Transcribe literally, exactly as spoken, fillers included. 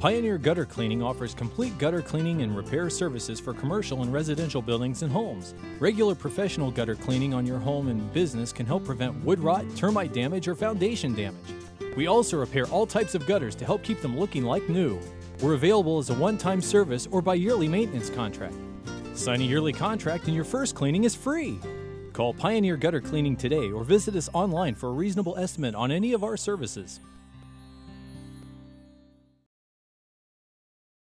Pioneer Gutter Cleaning offers complete gutter cleaning and repair services for commercial and residential buildings and homes. Regular professional gutter cleaning on your home and business can help prevent wood rot, termite damage, or foundation damage. We also repair all types of gutters to help keep them looking like new. We're available as a one-time service or by yearly maintenance contract. Sign a yearly contract and your first cleaning is free. Call Pioneer Gutter Cleaning today or visit us online for a reasonable estimate on any of our services.